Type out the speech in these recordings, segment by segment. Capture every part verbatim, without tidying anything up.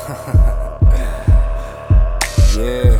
Yeah,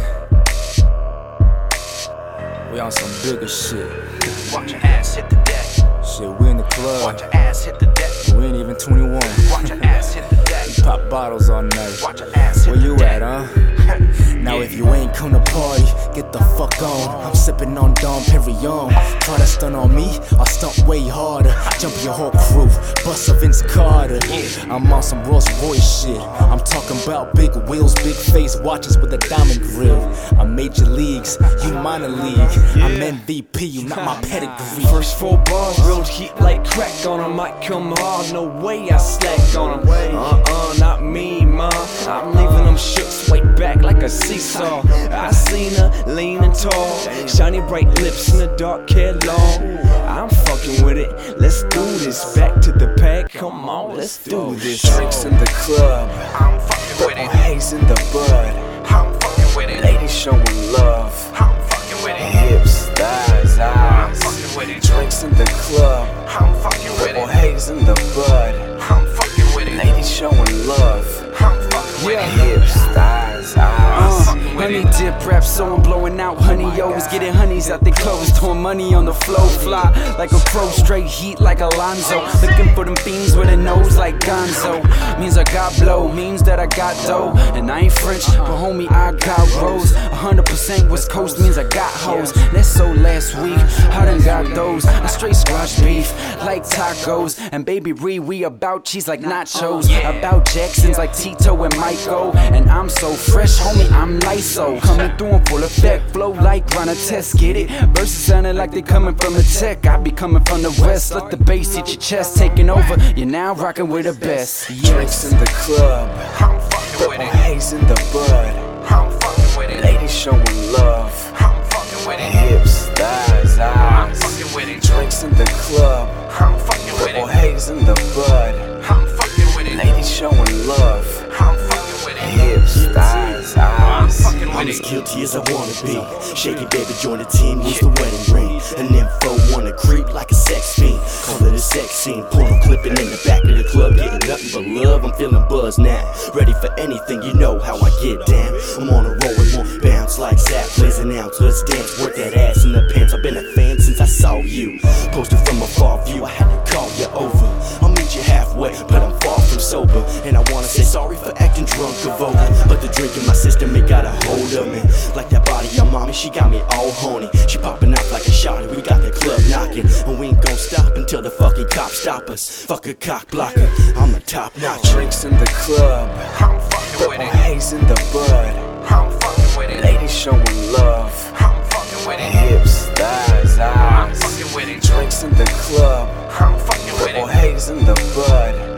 we on some bigger shit. Watch your ass hit the deck. Shit, we in the club. Watch your ass hit the deck. We ain't even twenty-one. Watch your ass hit the deck. We pop bottles all night. Watch your ass hit Where you the at, deck. huh? Now if you ain't come to party, get the fuck on. I'm sipping on Dom Perignon. Try to stunt on me, I'll stunt way harder. Jump your whole crew, bust a Vince Carter. I'm on some Rolls Royce shit. I'm talking about big wheels, big face watches with a diamond grill. I'm major leagues, you minor league. I'm M V P, you not my pedigree. First four bars, real heat like crack on 'em. Might come hard, no way I slack on 'em. Uh-uh, not me, ma. I'm leaving them shook, sway back like a seesaw. I seen her leaning tall, shiny bright lips in the dark hair long. I'm fucking with it, let's do this. Back to the pack, come on, let's do this. Drinks in the club, I'm fucking with purple it. haze in the bud. I'm fucking with it. Ladies showing love, I'm fucking with it. hips, thighs, I'm eyes. fucking with it. Drinks in the club, I'm fucking with purple it. haze in the bud. I'm fucking with it. Ladies showing love, I'm fucking with it. hips, thighs, eyes. Uh, honey dip rap, so I'm blowing out honey. Always getting honeys out their clothes, throwing money on the flow. Fly like a crow, straight heat like Alonzo. Looking for them fiends with a nose like Gonzo. Means I got blow, means that I got dough. And I ain't French, but homie, I got rose. one hundred percent West Coast means I got hoes. That's so last week, I done got those. I straight scratch beef like tacos. And baby Ree, we about cheese like nachos. About Jacksons like Tito and Michael. And I'm so fresh, homie, I'm Lyso. Coming through in full effect, flow like run a test, get it? Verses sounding like they coming from the tech. I be coming from the west, let the bass hit your chest, taking over. You're now rocking with the best. Drinks in the club, I'm fucking with purple it. haze in the bud. I'm fucking with it. Ladies showing love, I'm fucking with it. hips, thighs, I'm eyes. fucking with it. Drinks in the club, I'm fucking with purple it. haze in the bud. I'm fucking with it. Ladies showing love, I'm fucking with it. hips, thighs, I'm eyes. fucking I'm with as it. guilty as I wanna be. Shake it, baby, join the team, use the wedding ring. An info wanna creep like a sex fiend. Call it a sex scene, porno clipping in the back of the club. Getting nothing but love, I'm feeling buzzed now. Ready for anything, you know how I get down. I'm on a roll with more bounce like Zap blazing out. Let's dance, work that ass in the pants. I've been a fan since I saw you. Posted from a far view, I had to call you over. I'll meet you halfway, but I'm far from sober. And I wanna say sorry for acting drunk or vulgar, but the drink in my system, it got a hold of me. Like that body on mommy, she got me all horny. She popping out like a shawty, we got the club knocking. And we ain't gon' stop until the fucking cops stop us. Fuck a cock blocker, I'm a top notch. Drinks in the club, I'm fucking with purple it. haze in the bud. I'm fucking with it. Ladies showing love, I'm fucking with it. hips, thighs, I'm eyes. fucking with it. Drinks in the club, I'm fucking with purple it. haze in the bud.